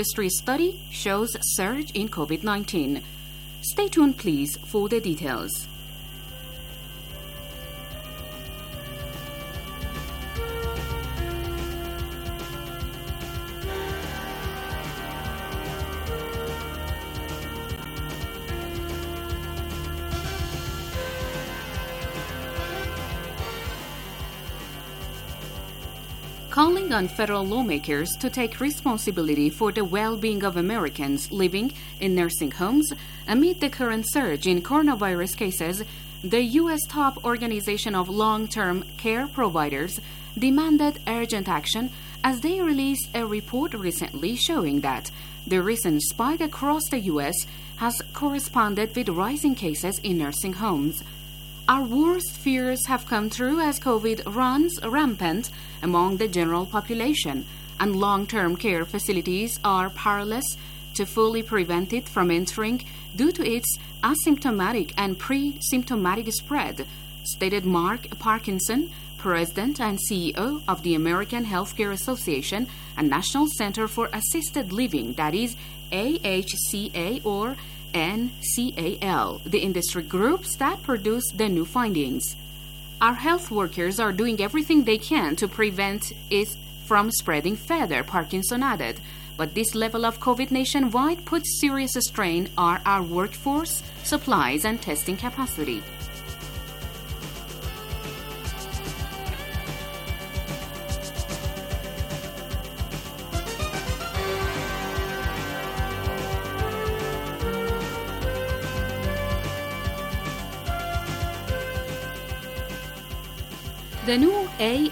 industry study shows surge in COVID-19. Stay tuned, please, for the details. Calling on federal lawmakers to take responsibility for the well-being of Americans living in nursing homes amid the current surge in coronavirus cases, the U.S. top organization of long-term care providers demanded urgent action as they released a report recently showing that the recent spike across the U.S. has corresponded with rising cases in nursing homes. Our worst fears have come true as COVID runs rampant among the general population, and long-term care facilities are powerless to fully prevent it from entering due to its asymptomatic and pre-symptomatic spread, stated Mark Parkinson, President and CEO of the American Healthcare Association and National Center for Assisted Living, that is AHCA or NCAL, the industry groups that produce the new findings. Our health workers are doing everything they can to prevent it from spreading further, Parkinson added. But this level of COVID nationwide puts serious strain on our workforce, supplies, and testing capacity. The new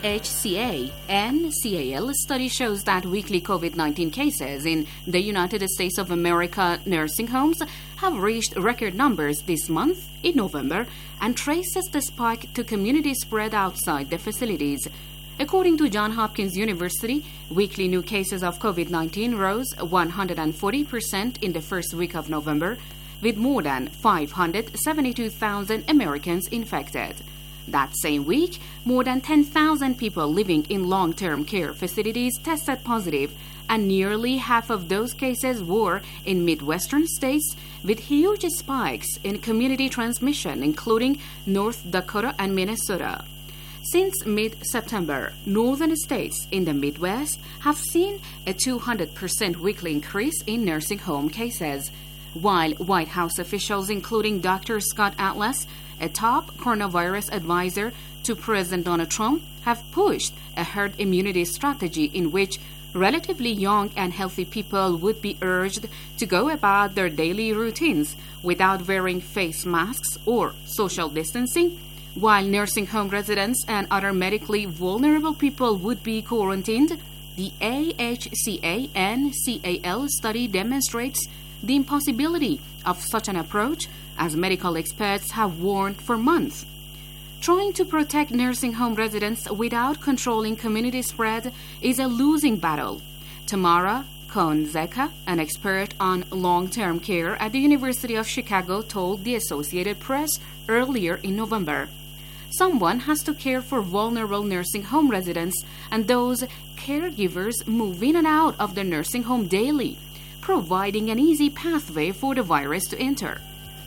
AHCA-NCAL study shows that weekly COVID-19 cases in the United States of America nursing homes have reached record numbers this month in November and traces the spike to community spread outside the facilities. According to Johns Hopkins University, weekly new cases of COVID-19 rose 140% in the first week of November, with more than 572,000 Americans infected. That same week, more than 10,000 people living in long-term care facilities tested positive, and nearly half of those cases were in Midwestern states, with huge spikes in community transmission, including North Dakota and Minnesota. Since mid-September, northern states in the Midwest have seen a 200% weekly increase in nursing home cases, while White House officials, including Dr. Scott Atlas, a top coronavirus advisor to President Donald Trump, have pushed a herd immunity strategy in which relatively young and healthy people would be urged to go about their daily routines without wearing face masks or social distancing, while nursing home residents and other medically vulnerable people would be quarantined. The AHCA-NCAL study demonstrates the impossibility of such an approach, as medical experts have warned for months. Trying to protect nursing home residents without controlling community spread is a losing battle. Tamara Cohen-Zeka, an expert on long-term care at the University of Chicago, told the Associated Press earlier in November. Someone has to care for vulnerable nursing home residents, and those caregivers move in and out of the nursing home daily, providing an easy pathway for the virus to enter.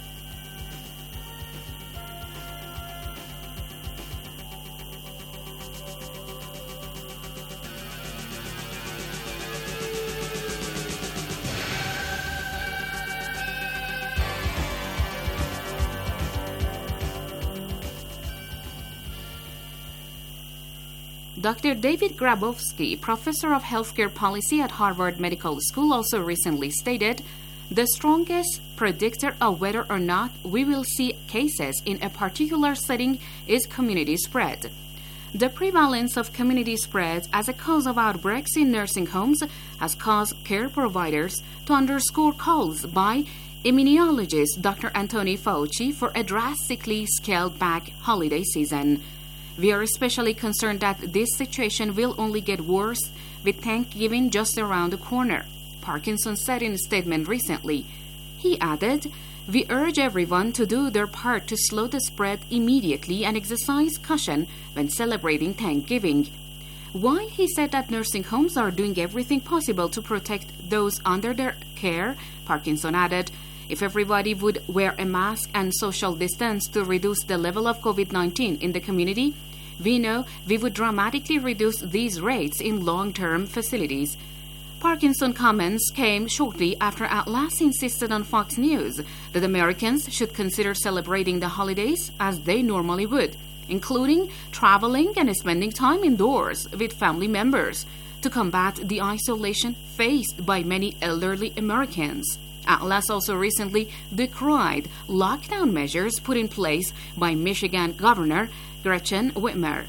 Dr. David Grabowski, professor of healthcare policy at Harvard Medical School, also recently stated, "The strongest predictor of whether or not we will see cases in a particular setting is community spread." The prevalence of community spread as a cause of outbreaks in nursing homes has caused care providers to underscore calls by immunologist Dr. Anthony Fauci for a drastically scaled-back holiday season. "We are especially concerned that this situation will only get worse with Thanksgiving just around the corner," Parkinson said in a statement recently. He added, "We urge everyone to do their part to slow the spread immediately and exercise caution when celebrating Thanksgiving." While he said that nursing homes are doing everything possible to protect those under their care, Parkinson added, if everybody would wear a mask and social distance to reduce the level of COVID-19 in the community, we know we would dramatically reduce these rates in long-term facilities. Parkinson's comments came shortly after Atlas insisted on Fox News that Americans should consider celebrating the holidays as they normally would, including traveling and spending time indoors with family members to combat the isolation faced by many elderly Americans. Atlas also recently decried lockdown measures put in place by Michigan Governor Gretchen Whitmer.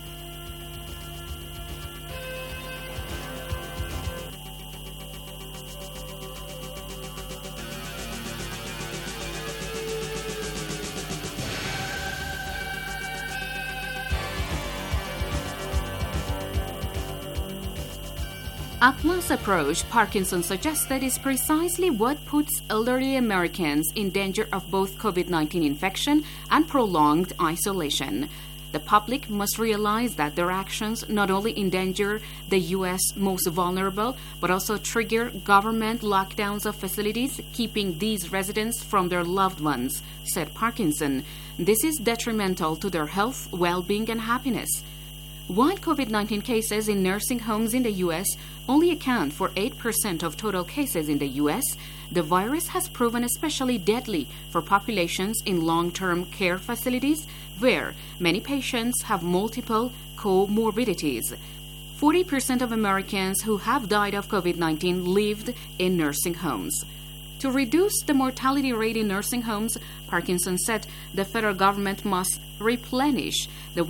Atlas' approach, Parkinson suggested, is precisely what puts elderly Americans in danger of both COVID-19 infection and prolonged isolation. The public must realize that their actions not only endanger the U.S. most vulnerable, but also trigger government lockdowns of facilities, keeping these residents from their loved ones, said Parkinson. This is detrimental to their health, well-being, and happiness. While COVID-19 cases in nursing homes in the U.S. only account for 8% of total cases in the U.S., the virus has proven especially deadly for populations in long-term care facilities where many patients have multiple comorbidities. 40% of Americans who have died of COVID-19 lived in nursing homes. To reduce the mortality rate in nursing homes, Parkinson said the federal government must replenish the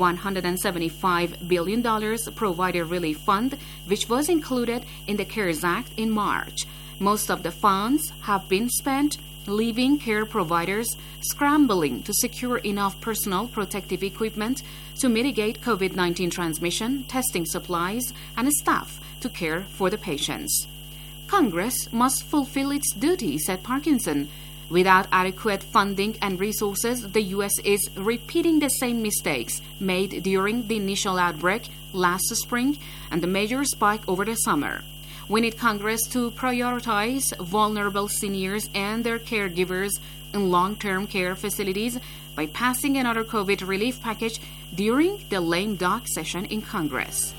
$175 billion Provider Relief Fund, which was included in the CARES Act in March. Most of the funds have been spent, leaving care providers scrambling to secure enough personal protective equipment to mitigate COVID-19 transmission, testing supplies, and staff to care for the patients. Congress must fulfill its duty, said Parkinson. Without adequate funding and resources, the U.S. is repeating the same mistakes made during the initial outbreak last spring and the major spike over the summer. We need Congress to prioritize vulnerable seniors and their caregivers in long-term care facilities by passing another COVID relief package during the lame duck session in Congress.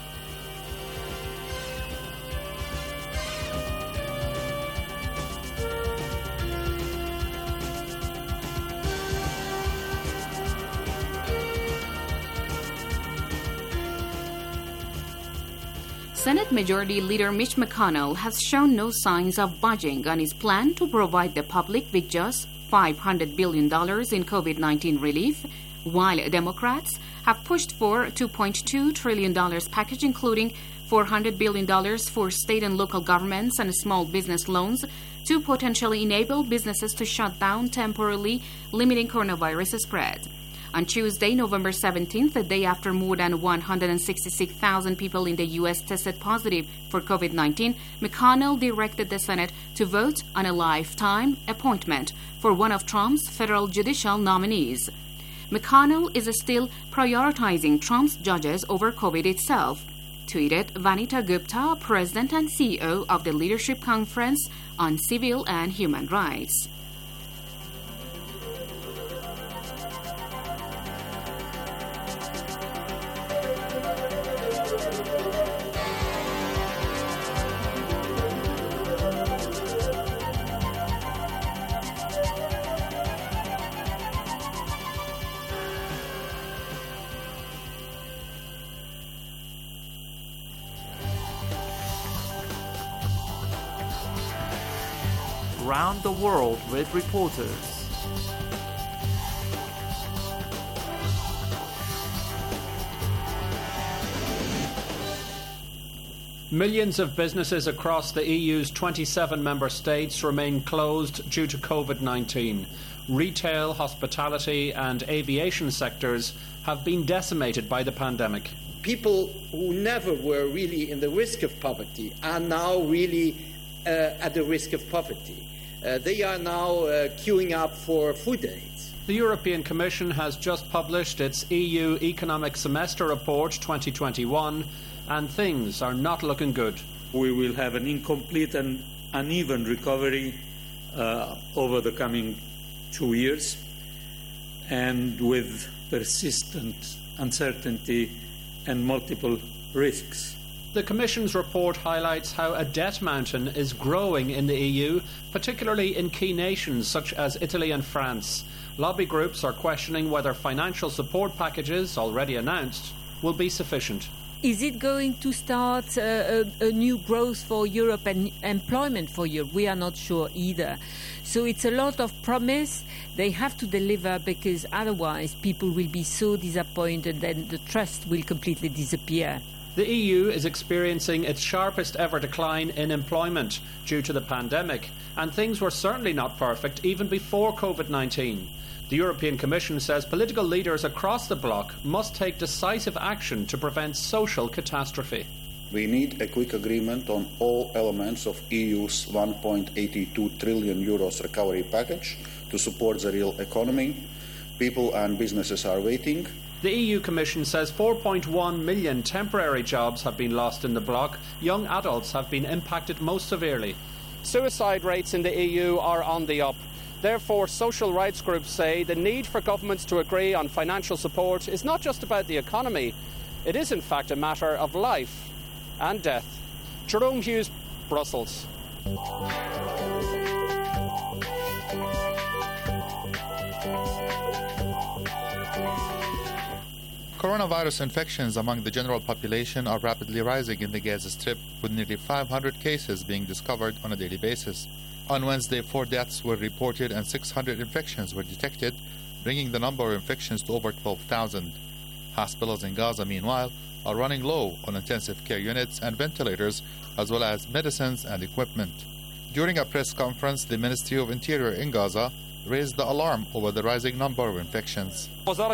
Senate Majority Leader Mitch McConnell has shown no signs of budging on his plan to provide the public with just $500 billion in COVID-19 relief, while Democrats have pushed for a $2.2 trillion package, including $400 billion for state and local governments and small business loans to potentially enable businesses to shut down temporarily, limiting coronavirus spread. On Tuesday, November 17th, the day after more than 166,000 people in the U.S. tested positive for COVID-19, McConnell directed the Senate to vote on a lifetime appointment for one of Trump's federal judicial nominees. McConnell is still prioritizing Trump's judges over COVID itself, tweeted Vanita Gupta, President and CEO of the Leadership Conference on Civil and Human Rights. Round the world with reporters. Millions of businesses across the EU's 27 member states remain closed due to COVID-19. Retail, hospitality and aviation sectors have been decimated by the pandemic. People who never were really in the risk of poverty are now really at the risk of poverty. they are now queuing up for food aid. The European Commission has just published its EU Economic Semester Report 2021, and things are not looking good. We will have an incomplete and uneven recovery over the coming 2 years, and with persistent uncertainty and multiple risks. The Commission's report highlights how a debt mountain is growing in the EU, particularly in key nations such as Italy and France. Lobby groups are questioning whether financial support packages, already announced, will be sufficient. Is it going to start a new growth for Europe and employment for Europe? We are not sure either. So it's a lot of promise. They have to deliver, because otherwise people will be so disappointed and the trust will completely disappear. The EU is experiencing its sharpest ever decline in employment due to the pandemic, and things were certainly not perfect even before COVID-19. The European Commission says political leaders across the bloc must take decisive action to prevent social catastrophe. We need a quick agreement on all elements of EU's 1.82 trillion euros recovery package to support the real economy. People and businesses are waiting. The EU Commission says 4.1 million temporary jobs have been lost in the bloc. Young adults have been impacted most severely. Suicide rates in the EU are on the up. Therefore, social rights groups say the need for governments to agree on financial support is not just about the economy. It is, in fact, a matter of life and death. Jerome Hughes, Brussels. Coronavirus infections among the general population are rapidly rising in the Gaza Strip, with nearly 500 cases being discovered on a daily basis. On Wednesday, 4 deaths were reported and 600 infections were detected, bringing the number of infections to over 12,000. Hospitals in Gaza, meanwhile, are running low on intensive care units and ventilators, as well as medicines and equipment. During a press conference, the Ministry of Interior in Gaza raised the alarm over the rising number of infections.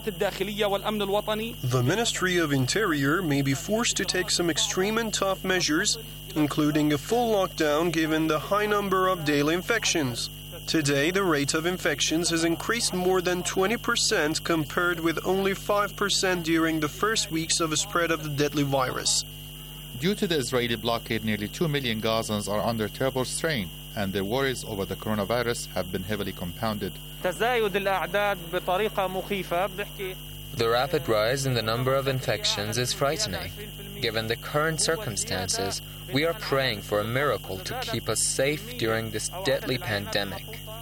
The Ministry of Interior may be forced to take some extreme and tough measures, including a full lockdown given the high number of daily infections. Today, the rate of infections has increased more than 20% compared with only 5% during the first weeks of the spread of the deadly virus. Due to the Israeli blockade, nearly 2 million Gazans are under terrible strain, and their worries over the coronavirus have been heavily compounded. The rapid rise in the number of infections is frightening. Given the current circumstances, we are praying for a miracle to keep us safe during this deadly pandemic.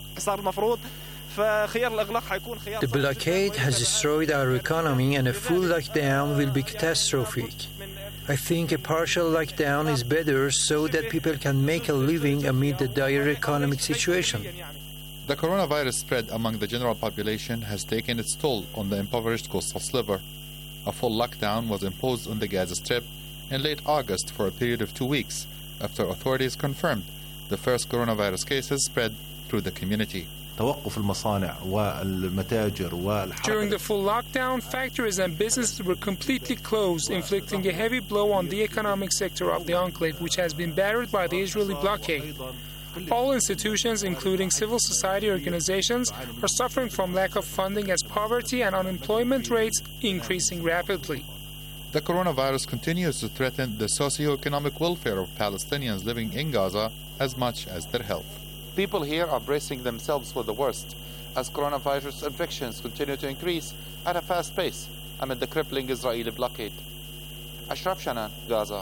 The blockade has destroyed our economy, and a full lockdown will be catastrophic. I think a partial lockdown is better so that people can make a living amid the dire economic situation. The coronavirus spread among the general population has taken its toll on the impoverished coastal sliver. A full lockdown was imposed on the Gaza Strip in late August for a period of 2 weeks after authorities confirmed the first coronavirus cases spread through the community. During the full lockdown, factories and businesses were completely closed, inflicting a heavy blow on the economic sector of the enclave, which has been battered by the Israeli blockade. All institutions, including civil society organizations, are suffering from lack of funding as poverty and unemployment rates increasing rapidly. The coronavirus continues to threaten the socio-economic welfare of Palestinians living in Gaza as much as their health. People here are bracing themselves for the worst as coronavirus infections continue to increase at a fast pace amid the crippling Israeli blockade. Ashraf Shanan, Gaza.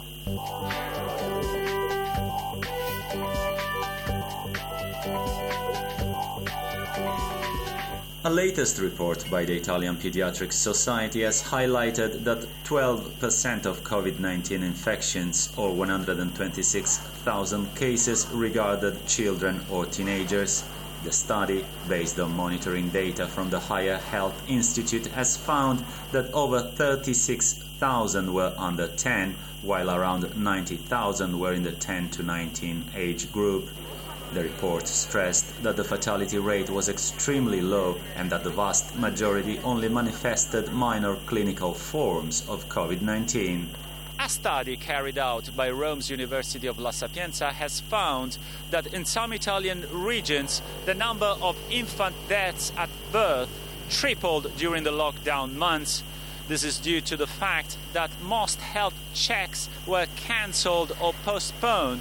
A latest report by the Italian Pediatric Society has highlighted that 12% of COVID-19 infections, or 126,000 cases, regarded children or teenagers. The study, based on monitoring data from the Higher Health Institute, has found that over 36,000 were under 10, while around 90,000 were in the 10 to 19 age group. The report stressed that the fatality rate was extremely low and that the vast majority only manifested minor clinical forms of COVID-19. A study carried out by Rome's University of La Sapienza has found that in some Italian regions, the number of infant deaths at birth tripled during the lockdown months. This is due to the fact that most health checks were cancelled or postponed.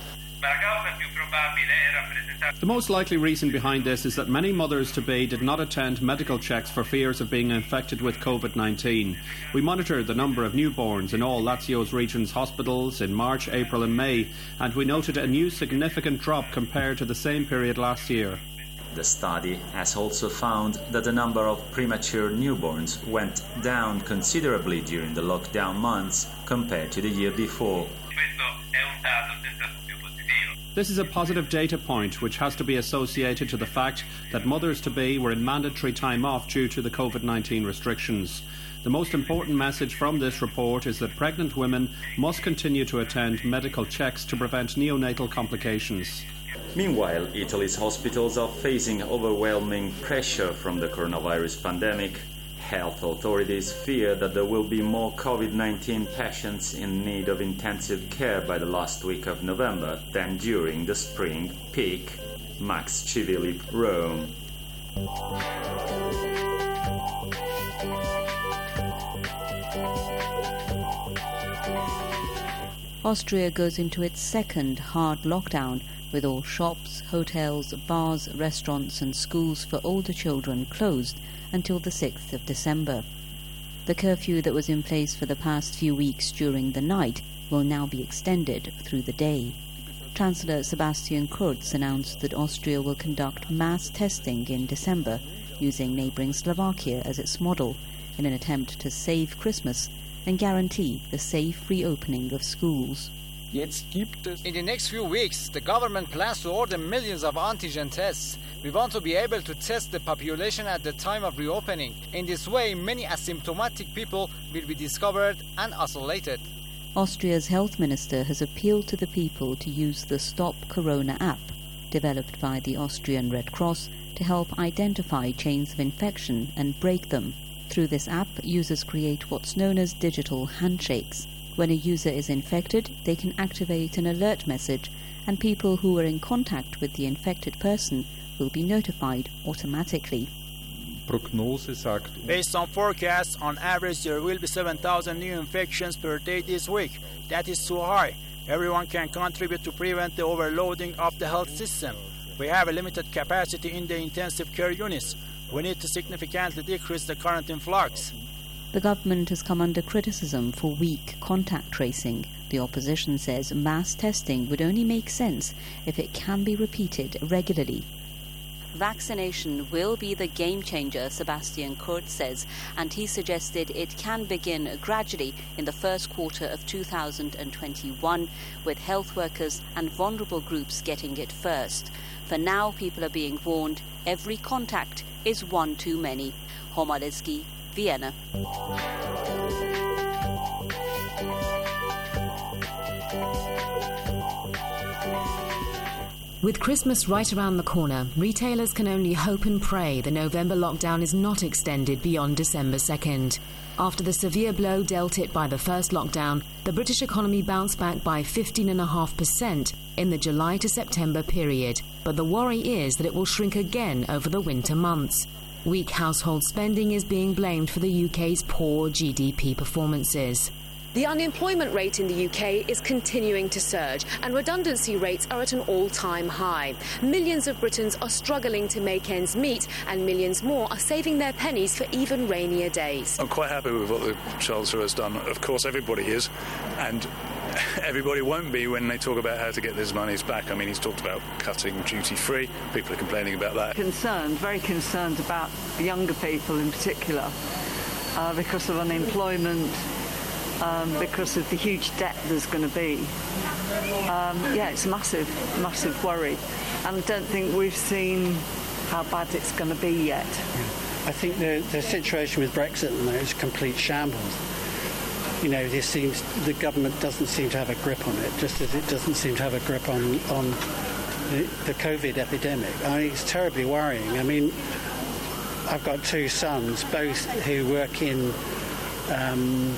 The most likely reason behind this is that many mothers-to-be did not attend medical checks for fears of being infected with COVID-19. We monitored the number of newborns in all Lazio's region's hospitals in March, April and May, and we noted a new significant drop compared to the same period last year. The study has also found that the number of premature newborns went down considerably during the lockdown months compared to the year before. This is a positive data point which has to be associated to the fact that mothers-to-be were in mandatory time off due to the COVID-19 restrictions. The most important message from this report is that pregnant women must continue to attend medical checks to prevent neonatal complications. Meanwhile, Italy's hospitals are facing overwhelming pressure from the coronavirus pandemic. Health authorities fear that there will be more COVID-19 patients in need of intensive care by the last week of November than during the spring peak. Max Civilli, Rome. Austria goes into its second hard lockdown, with all shops, hotels, bars, restaurants and schools for older children closed until the 6th of December. The curfew that was in place for the past few weeks during the night will now be extended through the day. Chancellor Sebastian Kurz announced that Austria will conduct mass testing in December, using neighbouring Slovakia as its model, in an attempt to save Christmas and guarantee the safe reopening of schools. In the next few weeks, the government plans to order millions of antigen tests. We want to be able to test the population at the time of reopening. In this way, many asymptomatic people will be discovered and isolated. Austria's health minister has appealed to the people to use the Stop Corona app, developed by the Austrian Red Cross, to help identify chains of infection and break them. Through this app, users create what's known as digital handshakes. When a user is infected, they can activate an alert message, and people who are in contact with the infected person will be notified automatically. Based on forecasts, on average there will be 7,000 new infections per day this week. That is too high. Everyone can contribute to prevent the overloading of the health system. We have a limited capacity in the intensive care units. We need to significantly decrease the current influx. The government has come under criticism for weak contact tracing. The opposition says mass testing would only make sense if it can be repeated regularly. Vaccination will be the game changer, Sebastian Kurz says, and he suggested it can begin gradually in the first quarter of 2021, with health workers and vulnerable groups getting it first. For now, people are being warned every contact is one too many. Homaleski, Vienna. With Christmas right around the corner, retailers can only hope and pray the November lockdown is not extended beyond December 2nd. After the severe blow dealt it by the first lockdown, the British economy bounced back by 15.5% in the July to September period. But the worry is that it will shrink again over the winter months. Weak household spending is being blamed for the UK's poor GDP performances. The unemployment rate in the UK is continuing to surge, and redundancy rates are at an all-time high. Millions of Britons are struggling to make ends meet, and millions more are saving their pennies for even rainier days. I'm quite happy with what the Chancellor has done. Of course, everybody is, and everybody won't be when they talk about how to get these monies back. I mean, he's talked about cutting duty-free. People are complaining about that. Very concerned about younger people in particular, because of unemployment. Because of the huge debt there's going to be. It's a massive worry. And I don't think we've seen how bad it's going to be yet. I think the situation with Brexit at the moment is a complete shambles. You know, the government doesn't seem to have a grip on it, just as it doesn't seem to have a grip on the COVID epidemic. I mean, it's terribly worrying. I mean, I've got two sons, both who work in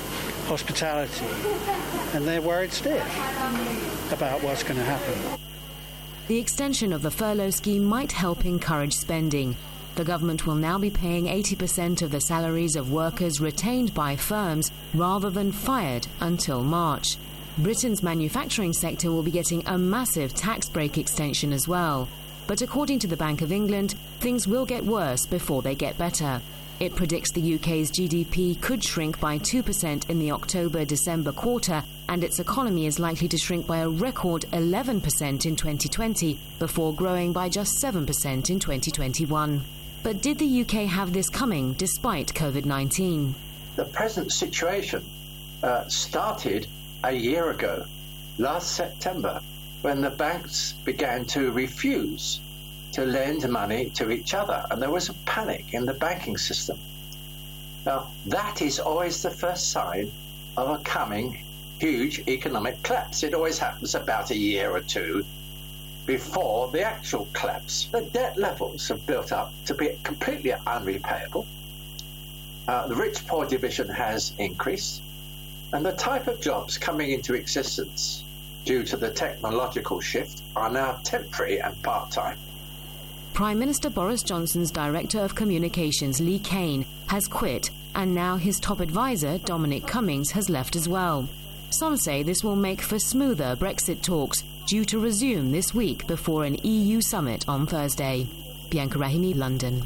hospitality, and they're worried stiff about what's going to happen. The extension of the furlough scheme might help encourage spending. The government will now be paying 80% of the salaries of workers retained by firms rather than fired until March. Britain's manufacturing sector will be getting a massive tax break extension as well. But according to the Bank of England, things will get worse before they get better. It predicts the UK's GDP could shrink by 2% in the October-December quarter, and its economy is likely to shrink by a record 11% in 2020 before growing by just 7% in 2021. But did the UK have this coming despite COVID-19? The present situation started a year ago, last September, when the banks began to refuse to lend money to each other, and there was a panic in the banking system. Now, that is always the first sign of a coming huge economic collapse. It always happens about a year or two before the actual collapse. The debt levels have built up to be completely unrepayable. The rich-poor division has increased, and the type of jobs coming into existence due to the technological shift are now temporary and part-time. Prime Minister Boris Johnson's Director of Communications, Lee Kane, has quit, and now his top advisor, Dominic Cummings, has left as well. Some say this will make for smoother Brexit talks, due to resume this week before an EU summit on Thursday. Bianca Rahimi, London.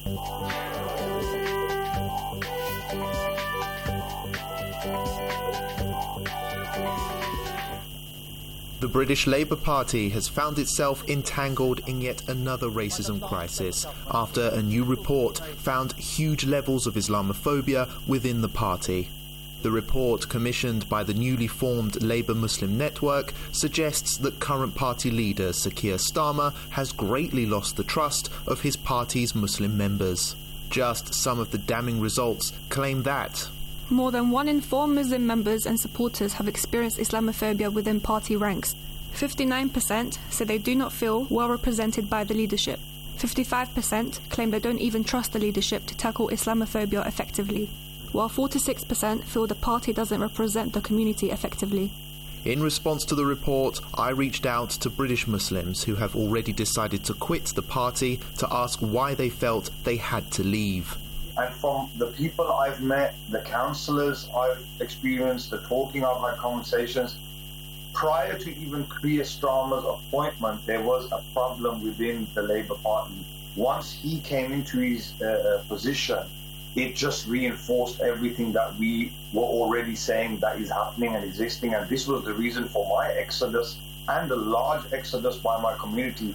The British Labour Party has found itself entangled in yet another racism crisis after a new report found huge levels of Islamophobia within the party. The report, commissioned by the newly formed Labour Muslim Network, suggests that current party leader Sir Keir Starmer has greatly lost the trust of his party's Muslim members. Just some of the damning results claim that more than 1 in 4 Muslim members and supporters have experienced Islamophobia within party ranks. 59% say they do not feel well represented by the leadership. 55% claim they don't even trust the leadership to tackle Islamophobia effectively, while 46% feel the party doesn't represent the community effectively. In response to the report, I reached out to British Muslims who have already decided to quit the party to ask why they felt they had to leave. And from the people I've met, the councillors I've experienced, the talking I've had conversations, prior to even Keir Starmer's appointment, there was a problem within the Labour Party. Once he came into his position, it just reinforced everything that we were already saying that is happening and existing. And this was the reason for my exodus and a large exodus by my community.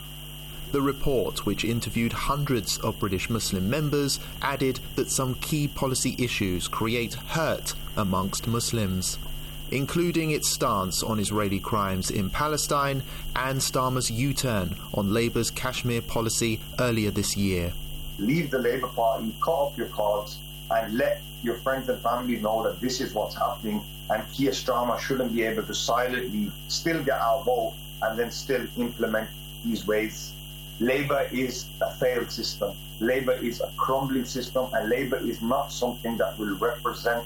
The report, which interviewed hundreds of British Muslim members, added that some key policy issues create hurt amongst Muslims, including its stance on Israeli crimes in Palestine and Starmer's U-turn on Labour's Kashmir policy earlier this year. Leave the Labour Party, cut off your cards, and let your friends and family know that this is what's happening, and Keir Starmer shouldn't be able to silently still get our vote and then still implement these ways. Labour is a failed system. Labour is a crumbling system, and Labour is not something that will represent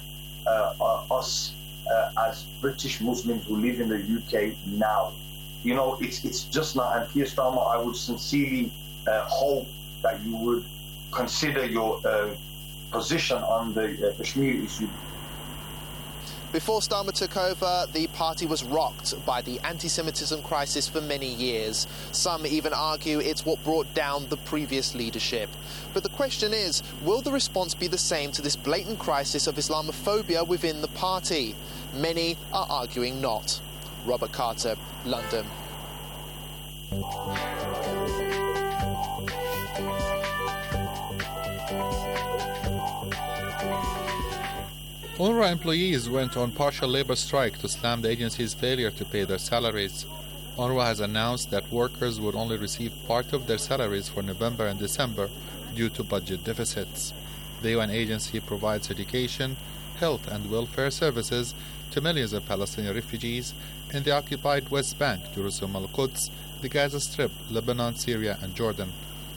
us as British Muslims who live in the UK now. You know, it's just not. And Keir Starmer, I would sincerely hope that you would consider your position on the Kashmir issue. Before Starmer took over, the party was rocked by the anti-Semitism crisis for many years. Some even argue it's what brought down the previous leadership. But the question is, will the response be the same to this blatant crisis of Islamophobia within the party? Many are arguing not. Robert Carter, London. UNRWA employees went on partial labor strike to slam the agency's failure to pay their salaries. UNRWA has announced that workers would only receive part of their salaries for November and December due to budget deficits. The UN agency provides education, health and welfare services to millions of Palestinian refugees in the occupied West Bank, Jerusalem, Al-Quds, the Gaza Strip, Lebanon, Syria and Jordan.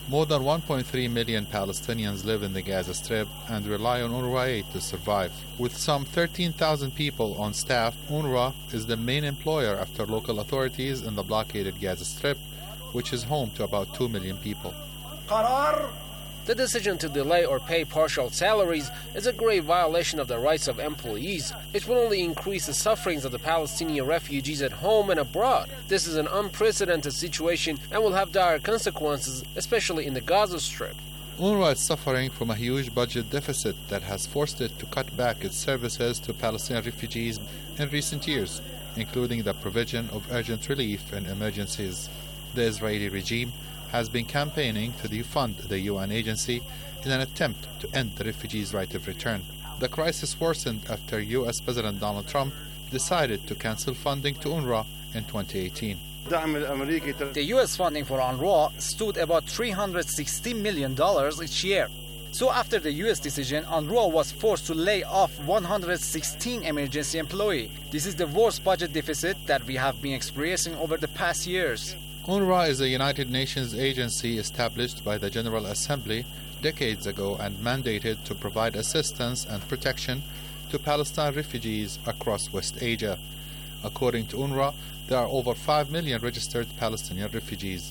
More than 1.3 million Palestinians live in the Gaza Strip and rely on UNRWA aid to survive. With some 13,000 people on staff, UNRWA is the main employer after local authorities in the blockaded Gaza Strip, which is home to about 2 million people. The decision to delay or pay partial salaries is a grave violation of the rights of employees. It will only increase the sufferings of the Palestinian refugees at home and abroad. This is an unprecedented situation and will have dire consequences, especially in the Gaza Strip. UNRWA is suffering from a huge budget deficit that has forced it to cut back its services to Palestinian refugees in recent years, including the provision of urgent relief in emergencies. The Israeli regime has been campaigning to defund the UN agency in an attempt to end the refugees' right of return. The crisis worsened after US President Donald Trump decided to cancel funding to UNRWA in 2018. The US funding for UNRWA stood about $360 million each year. So after the US decision, UNRWA was forced to lay off 116 emergency employees. This is the worst budget deficit that we have been experiencing over the past years. UNRWA is a United Nations agency established by the General Assembly decades ago and mandated to provide assistance and protection to Palestinian refugees across West Asia. According to UNRWA, there are over 5 million registered Palestinian refugees.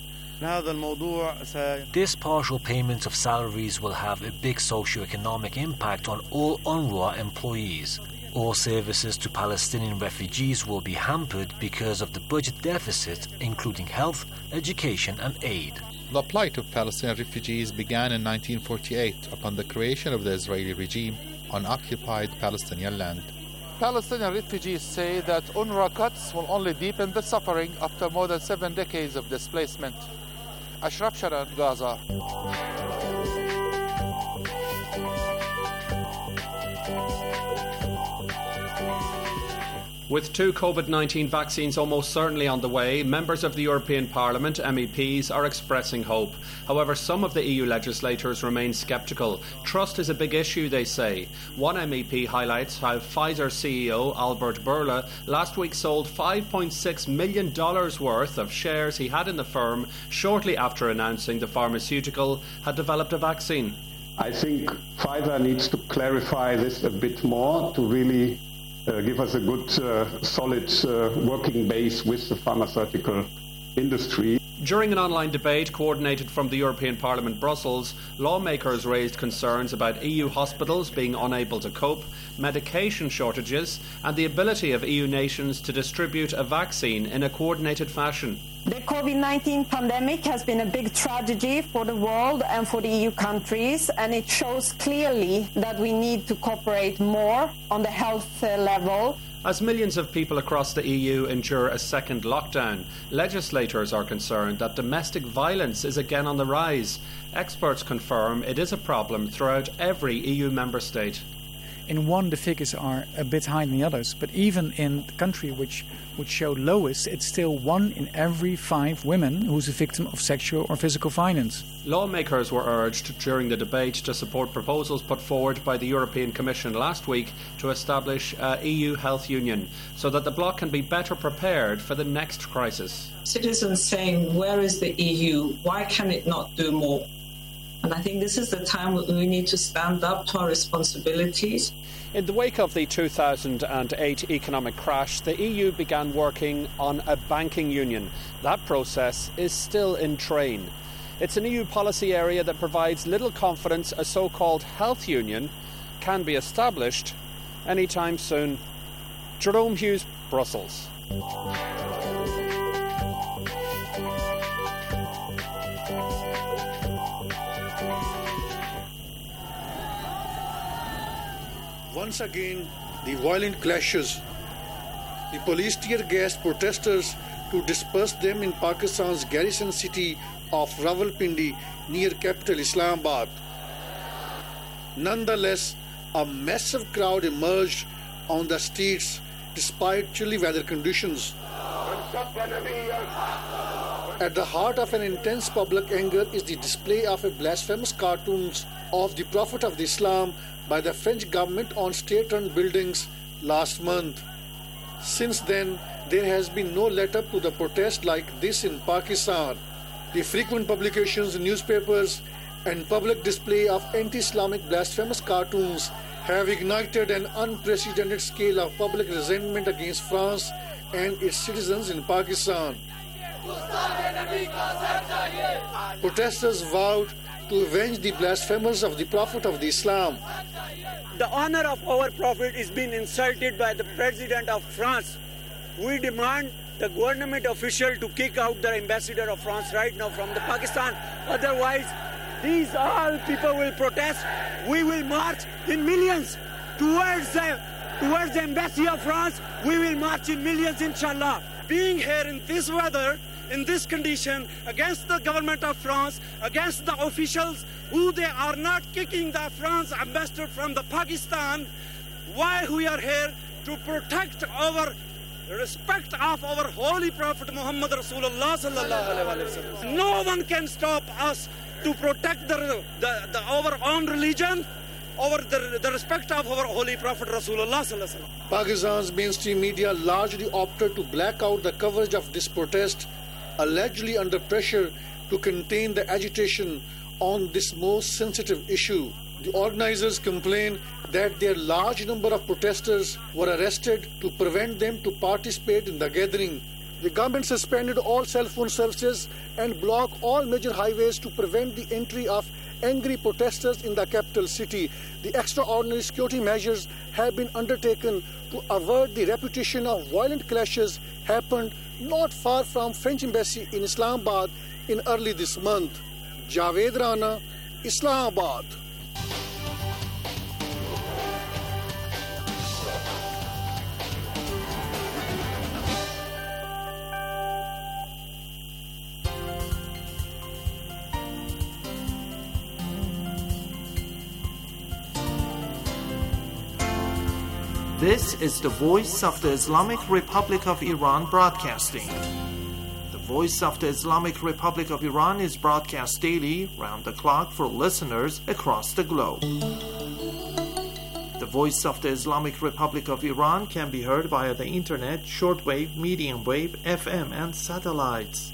This partial payment of salaries will have a big socio-economic impact on all UNRWA employees. All services to Palestinian refugees will be hampered because of the budget deficit, including health, education and aid. The plight of Palestinian refugees began in 1948 upon the creation of the Israeli regime on occupied Palestinian land. Palestinian refugees say that UNRWA cuts will only deepen the suffering after more than 7 decades of displacement. Ashraf Sharan, Gaza. With 2 COVID-19 vaccines almost certainly on the way, members of the European Parliament, MEPs, are expressing hope. However, some of the EU legislators remain sceptical. Trust is a big issue, they say. One MEP highlights how Pfizer CEO Albert Bourla last week sold $5.6 million worth of shares he had in the firm shortly after announcing the pharmaceutical had developed a vaccine. I think Pfizer needs to clarify this a bit more to really give us a good, solid working base with the pharmaceutical industry. During an online debate coordinated from the European Parliament Brussels, lawmakers raised concerns about EU hospitals being unable to cope, medication shortages and the ability of EU nations to distribute a vaccine in a coordinated fashion. The COVID-19 pandemic has been a big tragedy for the world and for the EU countries, and it shows clearly that we need to cooperate more on the health level. As millions of people across the EU endure a second lockdown, legislators are concerned that domestic violence is again on the rise. Experts confirm it is a problem throughout every EU member state. In one, the figures are a bit higher than the others, but even in the country which showed lowest, it's still 1 in every 5 women who's a victim of sexual or physical violence. Lawmakers were urged during the debate to support proposals put forward by the European Commission last week to establish an EU health union so that the bloc can be better prepared for the next crisis. Citizens saying, where is the EU? Why can it not do more? And I think this is the time we need to stand up to our responsibilities. In the wake of the 2008 economic crash, the EU began working on a banking union. That process is still in train. It's an EU policy area that provides little confidence a so-called health union can be established anytime soon. Jerome Hughes, Brussels. Once again, the violent clashes. The police tear gassed protesters to disperse them in Pakistan's garrison city of Rawalpindi near capital Islamabad. Nonetheless, a massive crowd emerged on the streets despite chilly weather conditions. At the heart of an intense public anger is the display of a blasphemous cartoons of the Prophet of Islam by the French government on state-run buildings last month. Since then, there has been no let-up to the protest like this in Pakistan. The frequent publications in newspapers and public display of anti-Islamic blasphemous cartoons have ignited an unprecedented scale of public resentment against France and its citizens in Pakistan. Protesters vowed to avenge the blasphemers of the Prophet of the Islam. The honor of our Prophet is being insulted by the President of France. We demand the government official to kick out the ambassador of France right now from the Pakistan. Otherwise, these all people will protest. We will march in millions towards the embassy of France. We will march in millions, inshallah. Being here in this weather, in this condition, against the government of France, against the officials who they are not kicking the France ambassador from the Pakistan, why we are here to protect our respect of our holy Prophet Muhammad Rasulullah sallallahu alaihi wasallam. No one can stop us to protect our own religion, over the respect of our holy Prophet Rasulullah sallallahu alaihi wasallam. Pakistan's mainstream media largely opted to black out the coverage of this protest, allegedly under pressure to contain the agitation on this most sensitive issue. The organizers complain that their large number of protesters were arrested to prevent them to participate in the gathering. The government suspended all cell phone services and blocked all major highways to prevent the entry of angry protesters in the capital city. The extraordinary security measures have been undertaken to avert the repetition of violent clashes happened not far from French embassy in Islamabad in early this month. Javed Rana, Islamabad. This is the Voice of the Islamic Republic of Iran broadcasting. The Voice of the Islamic Republic of Iran is broadcast daily, round the clock, for listeners across the globe. The Voice of the Islamic Republic of Iran can be heard via the internet, shortwave, medium wave, FM, and satellites.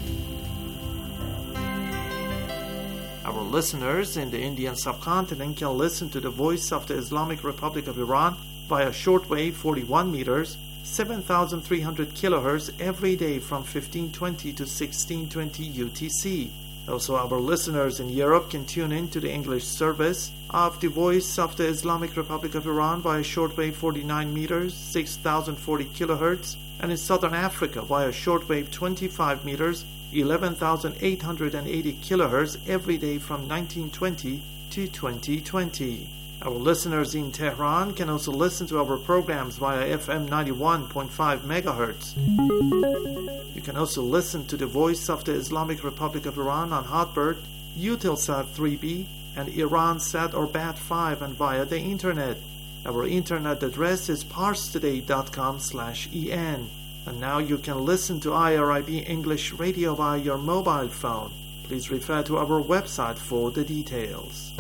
Our listeners in the Indian subcontinent can listen to the Voice of the Islamic Republic of Iran via shortwave 41 meters, 7,300 kilohertz every day from 1520 to 1620 UTC. Also, our listeners in Europe can tune in to the English service of the Voice of the Islamic Republic of Iran via shortwave 49 meters, 6,040 kilohertz, and in Southern Africa via shortwave 25 meters, 11,880 kilohertz every day from 1920 to 2020. Our listeners in Tehran can also listen to our programs via FM 91.5 MHz. You can also listen to the Voice of the Islamic Republic of Iran on Hotbird, Eutelsat 3B, and Iransat or Bat5 and via the internet. Our internet address is parstoday.com/en. And now you can listen to IRIB English Radio via your mobile phone. Please refer to our website for the details.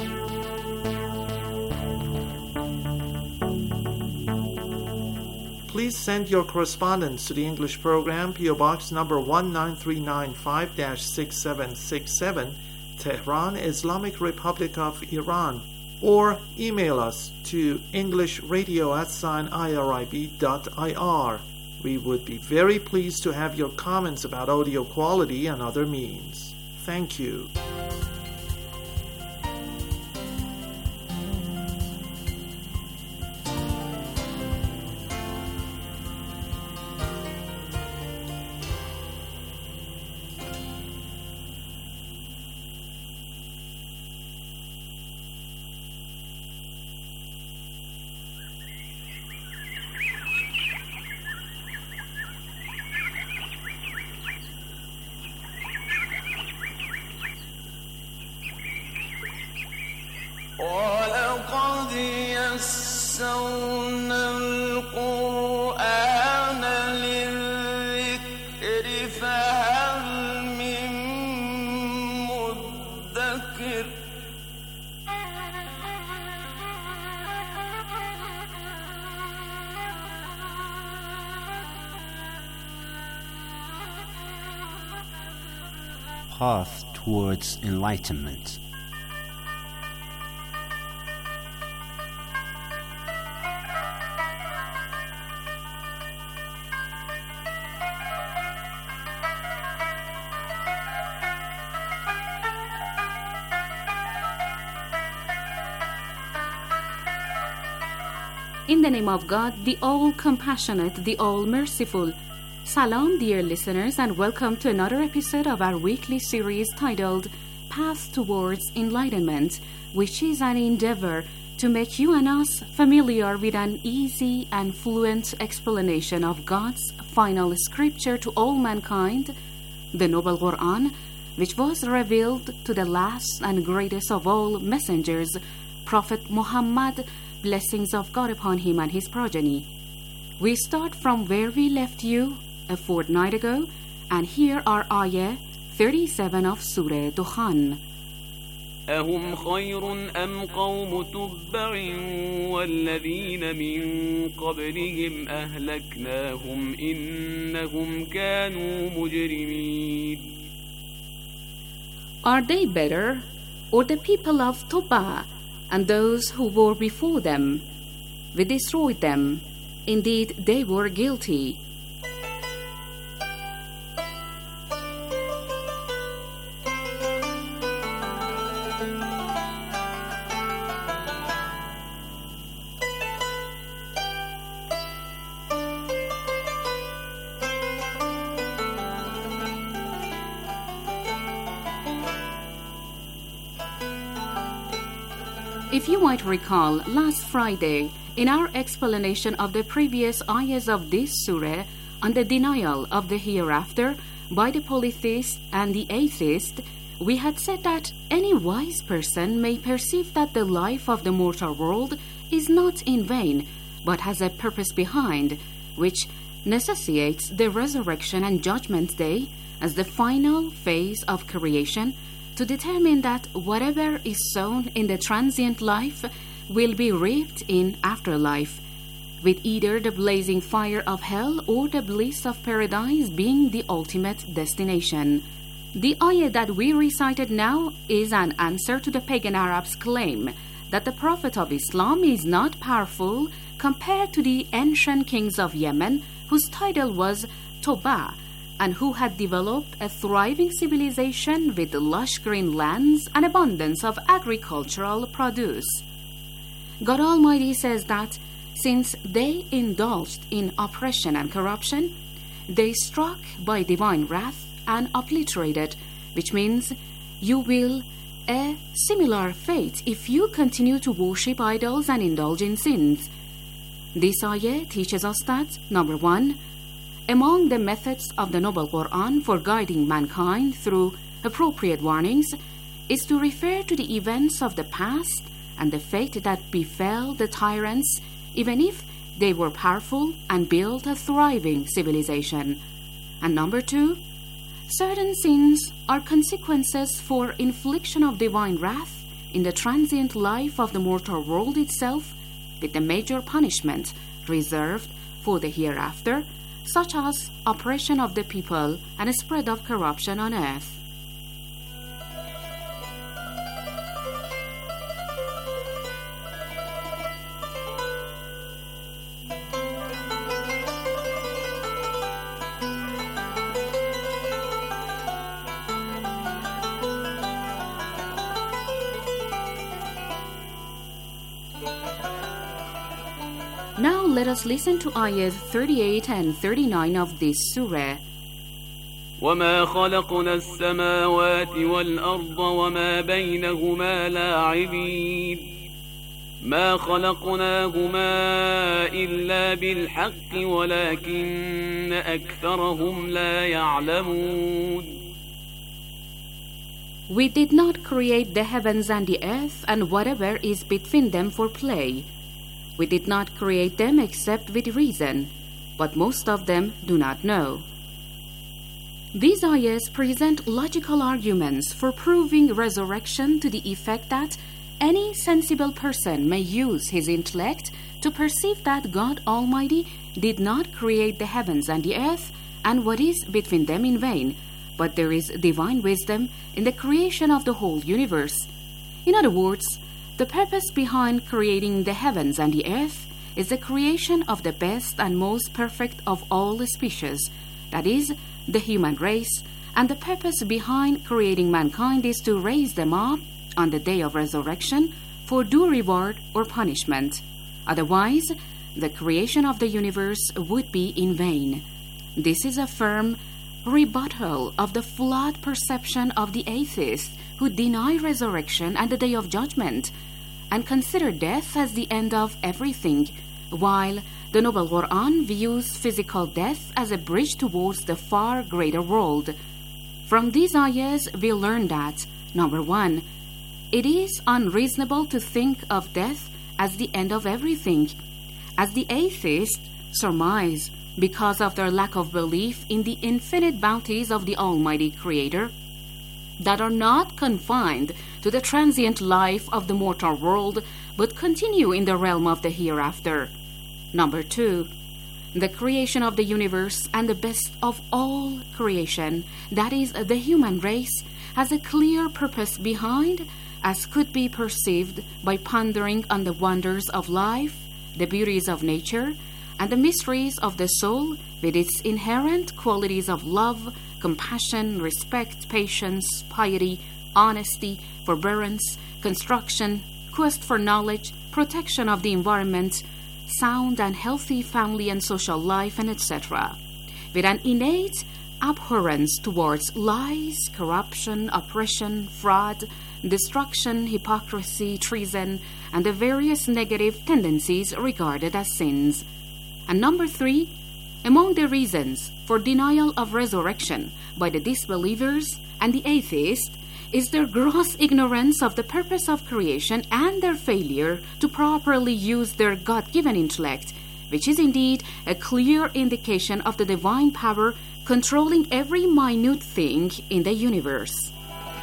Please send your correspondence to the English program, PO Box number 19395-6767, Tehran, Islamic Republic of Iran, or email us to englishradio@irib.ir. We would be very pleased to have your comments about audio quality and other means. Thank you. ولقد يسرنا القرآن للذكر فهل من مدكر path towards enlightenment. In the name of God, the all-compassionate, the all-merciful. Salam, dear listeners, and welcome to another episode of our weekly series titled Path Towards Enlightenment, which is an endeavor to make you and us familiar with an easy and fluent explanation of God's final scripture to all mankind, the Noble Quran, which was revealed to the last and greatest of all messengers, Prophet Muhammad, blessings of God upon him and his progeny. We start from where we left you a fortnight ago, and here are Ayah 37 of Surah Dukhan. أهم خير أم قوم تبع والذين من قبلهم أهلكناهم إنهم كانوا مجرمين. Are they better, or the people of Tuba and those who were before them? We destroyed them. Indeed, they were guilty. If you might recall, last Friday, in our explanation of the previous ayahs of this surah on the denial of the hereafter by the polytheist and the atheist, we had said that any wise person may perceive that the life of the mortal world is not in vain, but has a purpose behind, which necessitates the resurrection and judgment day as the final phase of creation, to determine that whatever is sown in the transient life will be reaped in afterlife, with either the blazing fire of hell or the bliss of paradise being the ultimate destination. The ayah that we recited now is an answer to the pagan Arabs' claim that the Prophet of Islam is not powerful compared to the ancient kings of Yemen, whose title was Toba, and who had developed a thriving civilization with lush green lands and abundance of agricultural produce. God Almighty says that since they indulged in oppression and corruption, they struck by divine wrath and obliterated, which means you will a similar fate if you continue to worship idols and indulge in sins. This ayah teaches us that, number one, among the methods of the Noble Quran for guiding mankind through appropriate warnings is to refer to the events of the past and the fate that befell the tyrants, even if they were powerful and built a thriving civilization. And number two, certain sins are consequences for infliction of divine wrath in the transient life of the mortal world itself, with the major punishment reserved for the hereafter, such as oppression of the people and a spread of corruption on earth. Now let us listen to ayahs 38 and 39 of this surah. وما خلقنا السماوات والأرض وما بينهما لاعبين ما خلقناهما إلا بالحق ولكن أكثرهم لا يعلمون. We did not create the heavens and the earth and whatever is between them for play. We did not create them except with reason, but most of them do not know. These ayahs present logical arguments for proving resurrection to the effect that any sensible person may use his intellect to perceive that God Almighty did not create the heavens and the earth and what is between them in vain, but there is divine wisdom in the creation of the whole universe. In other words, the purpose behind creating the heavens and the earth is the creation of the best and most perfect of all the species, that is, the human race, and the purpose behind creating mankind is to raise them up on the day of resurrection for due reward or punishment. Otherwise, the creation of the universe would be in vain. This is a firm rebuttal of the flawed perception of the atheists who deny resurrection and the day of judgment and consider death as the end of everything, while the Noble Quran views physical death as a bridge towards the far greater world. From these ayahs, we learn that, number 1, it is unreasonable to think of death as the end of everything, as the atheists surmise because of their lack of belief in the infinite bounties of the Almighty Creator that are not confined to the transient life of the mortal world but continue in the realm of the hereafter. Number 2, the creation of the universe and the best of all creation, that is, the human race, has a clear purpose behind, as could be perceived by pondering on the wonders of life, the beauties of nature, and the mysteries of the soul with its inherent qualities of love, compassion, respect, patience, piety, honesty, forbearance, construction, quest for knowledge, protection of the environment, sound and healthy family and social life, and etc., with an innate abhorrence towards lies, corruption, oppression, fraud, destruction, hypocrisy, treason, and the various negative tendencies regarded as sins. And number 3, among the reasons for denial of resurrection by the disbelievers and the atheists is their gross ignorance of the purpose of creation and their failure to properly use their God-given intellect, which is indeed a clear indication of the divine power controlling every minute thing in the universe.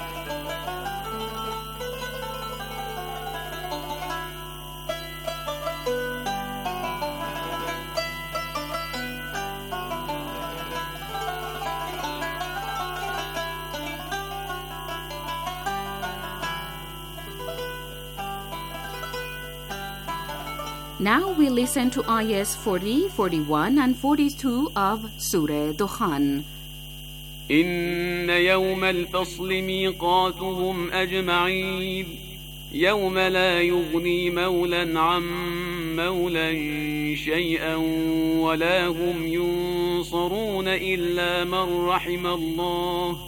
Now we listen to ayahs 40, 41, and 42 of Surah Dukhan. إن يوم الفصل ميقاتهم أجمعين يوم لا يغني مولا عن مولا شيئا ولا هم ينصرون إلا من رحم الله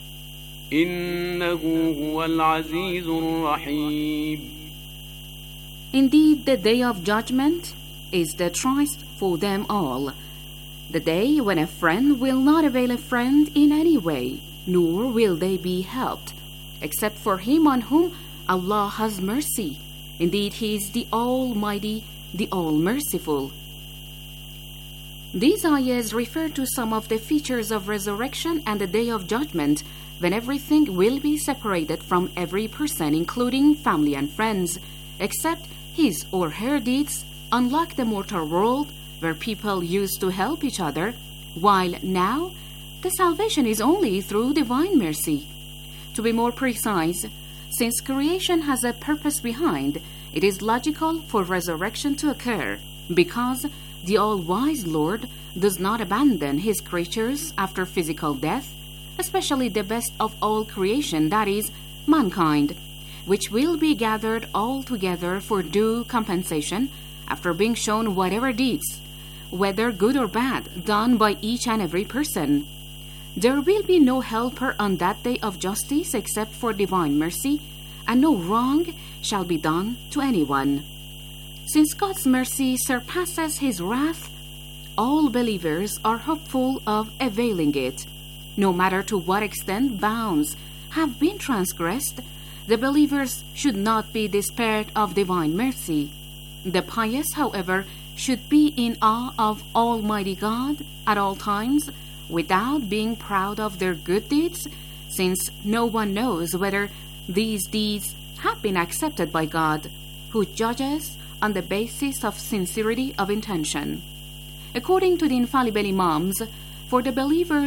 إنه هو العزيز الرحيم. Indeed, the day of judgment is the tryst for them all, the day when a friend will not avail a friend in any way, nor will they be helped, except for him on whom Allah has mercy. Indeed, He is the Almighty, the All-Merciful. These ayahs refer to some of the features of resurrection and the day of judgment, when everything will be separated from every person, including family and friends, except his or her deeds, unlike the mortal world where people used to help each other, while now the salvation is only through divine mercy. To be more precise, since creation has a purpose behind, it is logical for resurrection to occur, because the all-wise Lord does not abandon His creatures after physical death, especially the best of all creation, that is, mankind, which will be gathered all together for due compensation after being shown whatever deeds, whether good or bad, done by each and every person. There will be no helper on that day of justice except for divine mercy, and no wrong shall be done to anyone. Since God's mercy surpasses His wrath, all believers are hopeful of availing it. No matter to what extent bounds have been transgressed, the believers should not be despaired of divine mercy. The pious, however, should be in awe of Almighty God at all times, without being proud of their good deeds, since no one knows whether these deeds have been accepted by God, who judges on the basis of sincerity of intention. According to the infallible Imams, for the believers'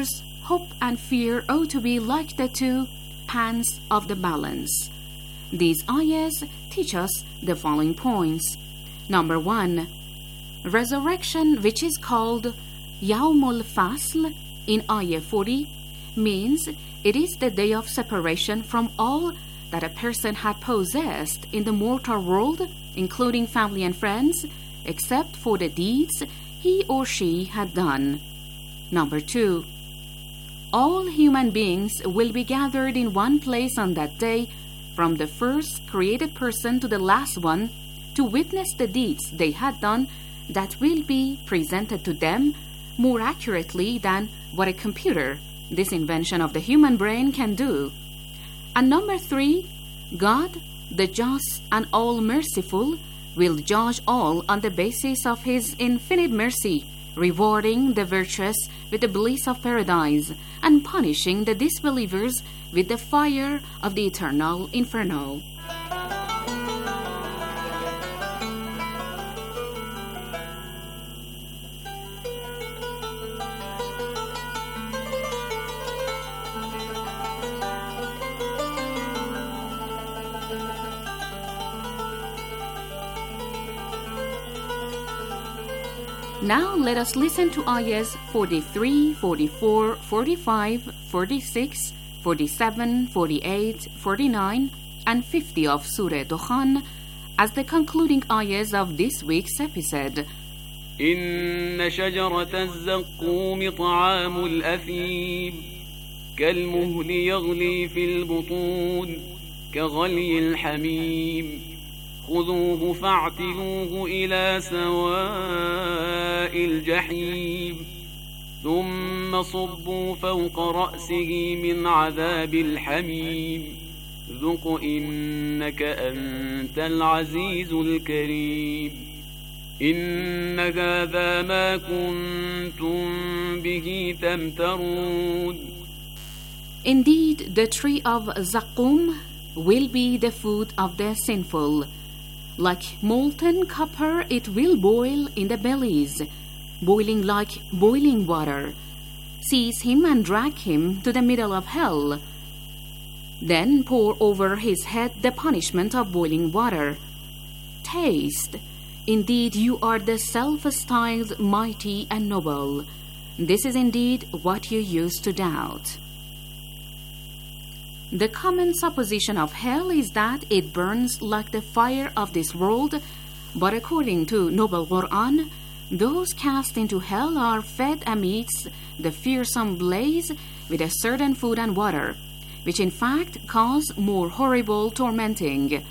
hope and fear ought to be like the two pans of the balance. These ayahs teach us the following points. Number 1, resurrection, which is called Yawmul Fasl in ayah 40, means it is the day of separation from all that a person had possessed in the mortal world, including family and friends, except for the deeds he or she had done. Number 2, all human beings will be gathered in one place on that day, from the first created person to the last one, to witness the deeds they had done that will be presented to them more accurately than what a computer, this invention of the human brain, can do. And number 3, God, the just and all-merciful, will judge all on the basis of His infinite mercy, rewarding the virtuous with the bliss of paradise and punishing the disbelievers with the fire of the eternal inferno. Now let us listen to ayahs 43, 44, 45, 46, 47, 48, 49, and 50 of Surah Dukhan as the concluding ayahs of this week's episode. إن شجرة الزقوم طعام الأثيم كالمهل يغلي في البطون كغلي الحميم خذوه فاعتلوه إلى سواء الجحيم ثم صبوا فوق رأسه من عذاب الحميم ذق إنك أنت العزيز الكريم إن هذا ما كنتم به تمترون. Indeed, the tree of Zaqqum will be the food of the sinful. Like molten copper, it will boil in the bellies, boiling like boiling water. Seize him and drag him to the middle of hell. Then pour over his head the punishment of boiling water. Taste. Indeed, you are the self-styled mighty and noble. This is indeed what you used to doubt. The common supposition of hell is that it burns like the fire of this world, but according to Noble Quran, those cast into hell are fed amidst the fearsome blaze with a certain food and water, which in fact cause more horrible tormenting.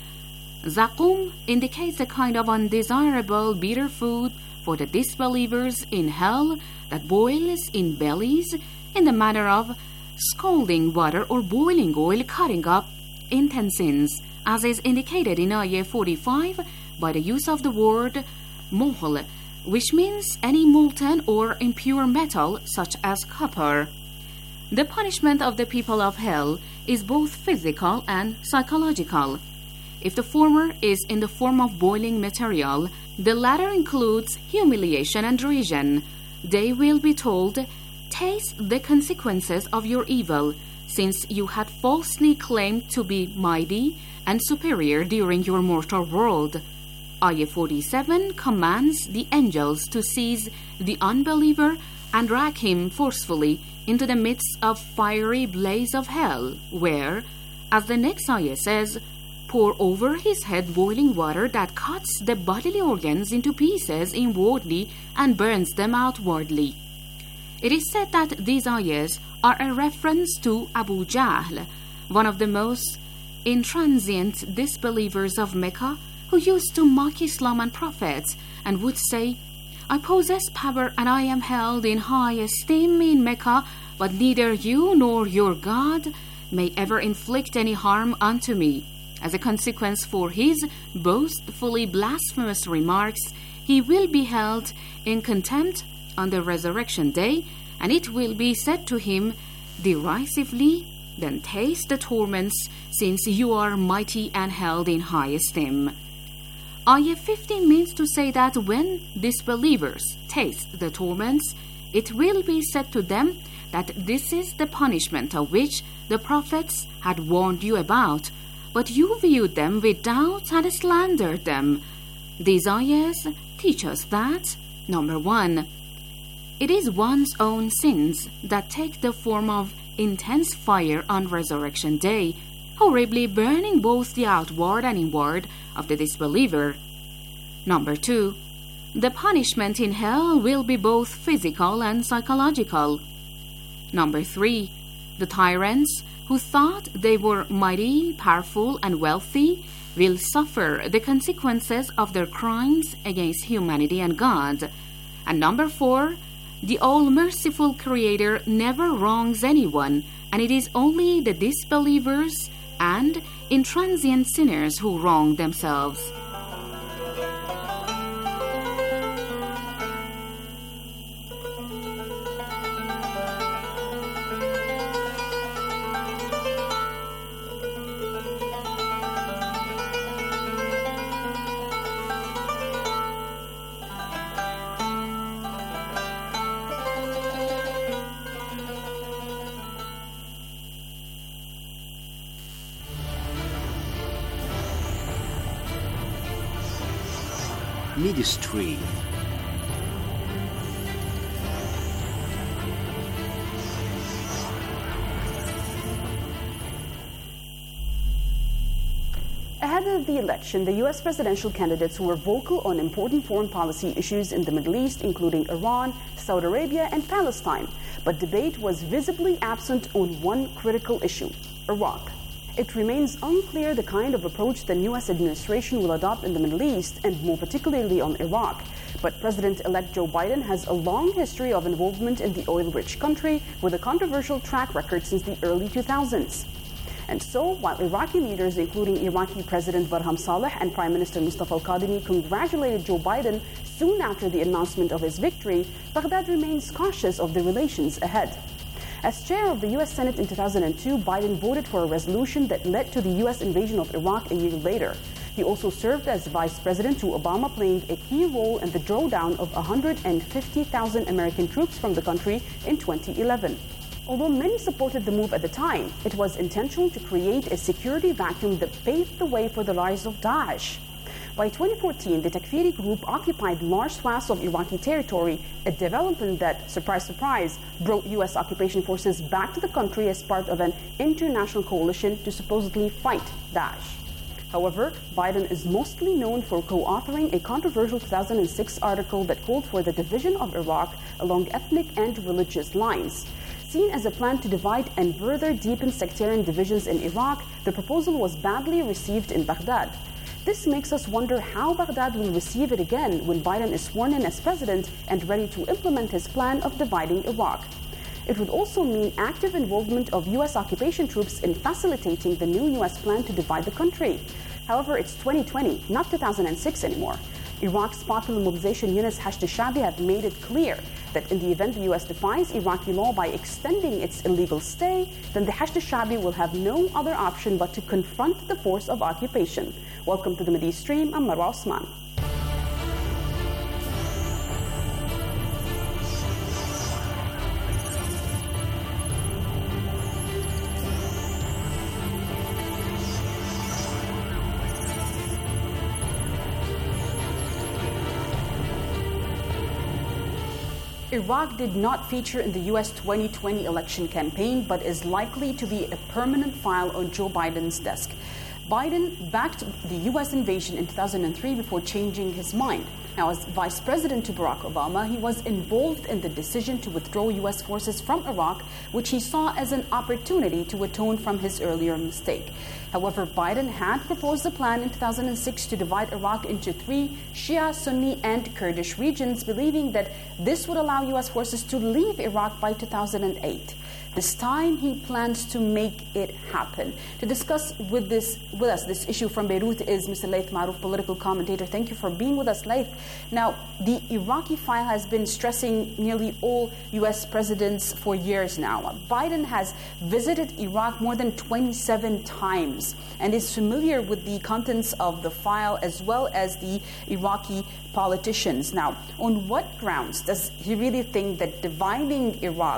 Zaqqum indicates a kind of undesirable bitter food for the disbelievers in hell that boils in bellies in the manner of scalding water or boiling oil cutting up intestines, as is indicated in ayah 45 by the use of the word mohl, which means any molten or impure metal such as copper. The punishment of the people of hell is both physical and psychological. If the former is in the form of boiling material, the latter includes humiliation and derision. They will be told, "Taste the consequences of your evil, since you had falsely claimed to be mighty and superior during your mortal world." Ayah 47 commands the angels to seize the unbeliever and drag him forcefully into the midst of fiery blaze of hell, where, as the next ayah says, pour over his head boiling water that cuts the bodily organs into pieces inwardly and burns them outwardly. It is said that these ayahs are a reference to Abu Jahl, one of the most intransient disbelievers of Mecca, who used to mock Islam and prophets and would say, "I possess power and I am held in high esteem in Mecca, but neither you nor your God may ever inflict any harm unto me." As a consequence for his boastfully blasphemous remarks, he will be held in contempt on the resurrection day, and it will be said to him derisively, "Then taste the torments, since you are mighty and held in high esteem." Ayah 15 means to say that when disbelievers taste the torments, it will be said to them that this is the punishment of which the prophets had warned you about, but you viewed them with doubt and slandered them. These ayahs teach us that, number 1, it is one's own sins that take the form of intense fire on Resurrection Day, horribly burning both the outward and inward of the disbeliever. Number 2, the punishment in hell will be both physical and psychological. Number 3, the tyrants who thought they were mighty, powerful, and wealthy will suffer the consequences of their crimes against humanity and God. And number 4, the all-merciful Creator never wrongs anyone, and it is only the disbelievers and intransient sinners who wrong themselves. Midstream. Ahead of the election, the U.S. presidential candidates were vocal on important foreign policy issues in the Middle East, including Iran, Saudi Arabia, and Palestine. But debate was visibly absent on one critical issue, Iraq. It remains unclear the kind of approach the U.S. administration will adopt in the Middle East, and more particularly on Iraq. But President-elect Joe Biden has a long history of involvement in the oil-rich country with a controversial track record since the early 2000s. And so, while Iraqi leaders, including Iraqi President Barham Saleh and Prime Minister Mustafa al-Kadhimi, congratulated Joe Biden soon after the announcement of his victory, Baghdad remains cautious of the relations ahead. As chair of the U.S. Senate in 2002, Biden voted for a resolution that led to the U.S. invasion of Iraq a year later. He also served as vice president to Obama, playing a key role in the drawdown of 150,000 American troops from the country in 2011. Although many supported the move at the time, it was intentional to create a security vacuum that paved the way for the rise of Daesh. By 2014, the Takfiri group occupied large swaths of Iraqi territory, a development that, surprise, surprise, brought U.S. occupation forces back to the country as part of an international coalition to supposedly fight Daesh. However, Biden is mostly known for co-authoring a controversial 2006 article that called for the division of Iraq along ethnic and religious lines. Seen as a plan to divide and further deepen sectarian divisions in Iraq, the proposal was badly received in Baghdad. This makes us wonder how Baghdad will receive it again when Biden is sworn in as president and ready to implement his plan of dividing Iraq. It would also mean active involvement of U.S. occupation troops in facilitating the new U.S. plan to divide the country. However, it's 2020, not 2006 anymore. Iraq's popular mobilization units Hashd al-Shaabi have made it clear that in the event the U.S. defies Iraqi law by extending its illegal stay, then the Hashd al-Shaabi will have no other option but to confront the force of occupation. Welcome to the Mideast Stream. I'm Marwa Osman. Iraq did not feature in the U.S. 2020 election campaign, but is likely to be a permanent file on Joe Biden's desk. Biden backed the U.S. invasion in 2003 before changing his mind. Now, as vice president to Barack Obama, he was involved in the decision to withdraw U.S. forces from Iraq, which he saw as an opportunity to atone from his earlier mistake. However, Biden had proposed a plan in 2006 to divide Iraq into 3 Shia, Sunni, and Kurdish regions, believing that this would allow U.S. forces to leave Iraq by 2008. This time, he plans to make it happen. To discuss with us this issue from Beirut is Mr. Laith Marouf, political commentator. Thank you for being with us, Laith. Now, the Iraqi file has been stressing nearly all U.S. presidents for years now. Biden has visited Iraq more than 27 times and is familiar with the contents of the file as well as the Iraqi politicians. Now, on what grounds does he really think that dividing Iraq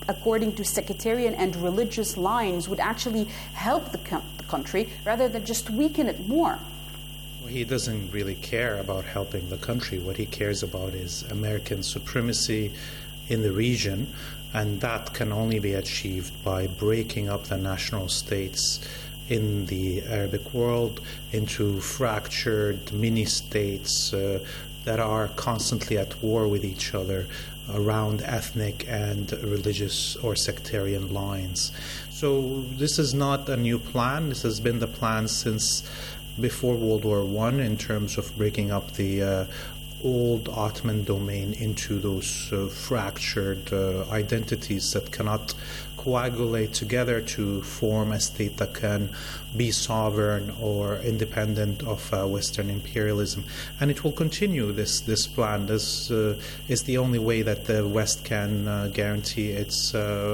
according to sectarian and religious lines would actually help the country rather than just weaken it more. He doesn't really care about helping the country. What he cares about is American supremacy in the region, and that can only be achieved by breaking up the national states in the Arabic world into fractured mini-states that are constantly at war with each other around ethnic and religious or sectarian lines. So this is not a new plan. This has been the plan since before World War I in terms of breaking up the old Ottoman domain into those fractured identities that cannot coagulate together to form a state that can be sovereign or independent of Western imperialism. And it will continue this plan. This is the only way that the West can guarantee its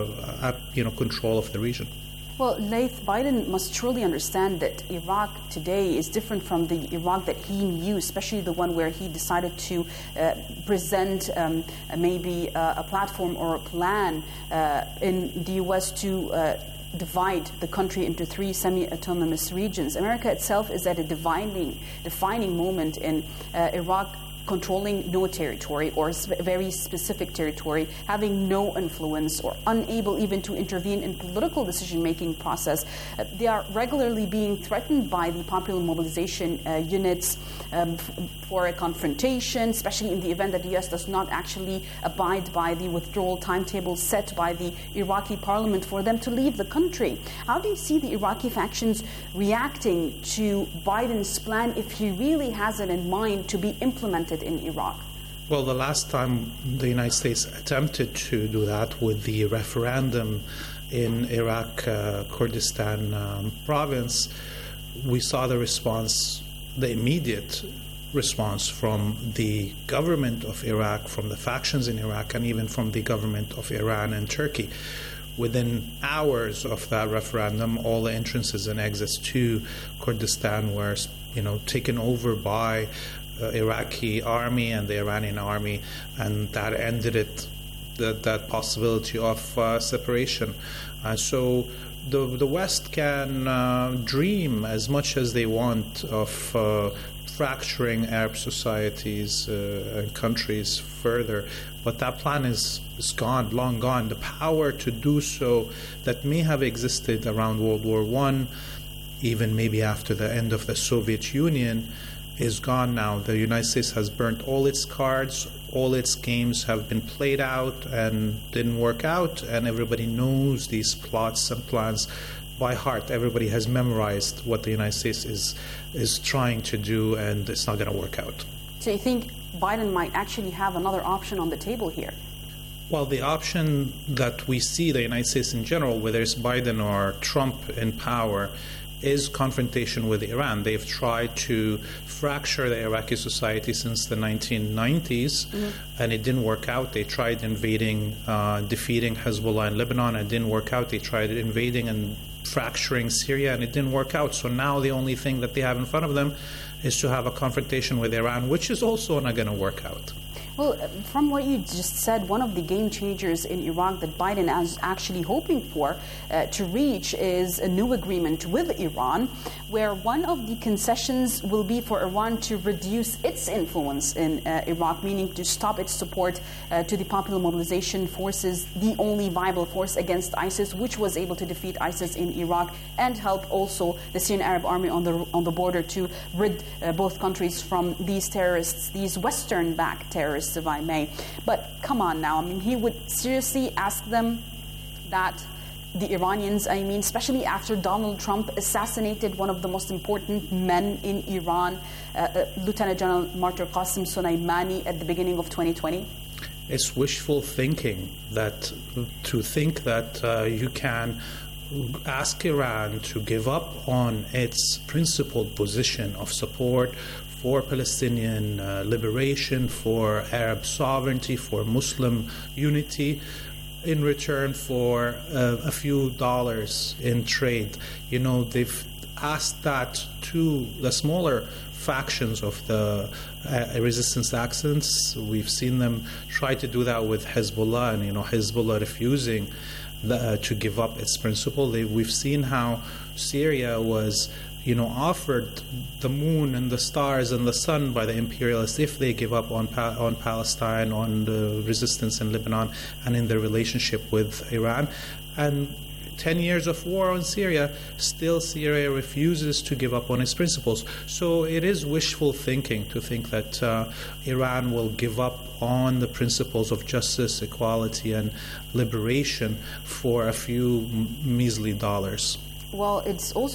control of the region. Well, Laith, Biden must surely understand that Iraq today is different from the Iraq that he knew, especially the one where he decided to present maybe a platform or a plan in the U.S. to divide the country into 3 semi-autonomous regions. America itself is at a defining moment in Iraq, controlling no territory or very specific territory, having no influence or unable even to intervene in political decision-making process. They are regularly being threatened by the popular mobilization units for a confrontation, especially in the event that the U.S. does not actually abide by the withdrawal timetable set by the Iraqi parliament for them to leave the country. How do you see the Iraqi factions reacting to Biden's plan if he really has it in mind to be implemented in Iraq? Well, the last time the United States attempted to do that with the referendum in Iraq, Kurdistan province, we saw the response, the immediate response from the government of Iraq, from the factions in Iraq, and even from the government of Iran and Turkey. Within hours of that referendum, all the entrances and exits to Kurdistan were, taken over by Iraqi army and the Iranian army, and that ended it, that possibility of separation. So the West can dream as much as they want of fracturing Arab societies and countries further, but that plan is gone, long gone. The power to do so that may have existed around World War I, even maybe after the end of the Soviet Union, is gone now. The United States has burnt all its cards, all its games have been played out and didn't work out, and everybody knows these plots and plans by heart. Everybody has memorized what the United States is trying to do, and it's not going to work out. So you think Biden might actually have another option on the table here? Well, the option that we see the United States in general, whether it's Biden or Trump in power, is confrontation with Iran. They've tried to fracture the Iraqi society since the 1990s, and it didn't work out. They tried defeating Hezbollah in Lebanon, and it didn't work out. They tried invading and fracturing Syria, and it didn't work out. So now the only thing that they have in front of them is to have a confrontation with Iran, which is also not going to work out. Well, from what you just said, one of the game changers in Iraq that Biden is actually hoping for to reach is a new agreement with Iran, where one of the concessions will be for Iran to reduce its influence in Iraq, meaning to stop its support to the Popular Mobilization Forces, the only viable force against ISIS, which was able to defeat ISIS in Iraq and help also the Syrian Arab Army on the border to rid both countries from these terrorists, these Western-backed terrorists, if I may. But come on now, he would seriously ask them that, the Iranians, especially after Donald Trump assassinated one of the most important men in Iran, Lieutenant General Martyr Qasem Soleimani, at the beginning of 2020? It's wishful thinking to think that you can ask Iran to give up on its principled position of support for Palestinian liberation, for Arab sovereignty, for Muslim unity, in return for a few dollars in trade. They've passed that to the smaller factions of the resistance accents. We've seen them try to do that with Hezbollah, and Hezbollah refusing to give up its principle. We've seen how Syria was offered the moon and the stars and the sun by the imperialists if they give up on Palestine, on the resistance in Lebanon, and in their relationship with Iran. And 10 years of war on Syria, still Syria refuses to give up on its principles. So it is wishful thinking to think that Iran will give up on the principles of justice, equality, and liberation for a few measly dollars. Well, it's also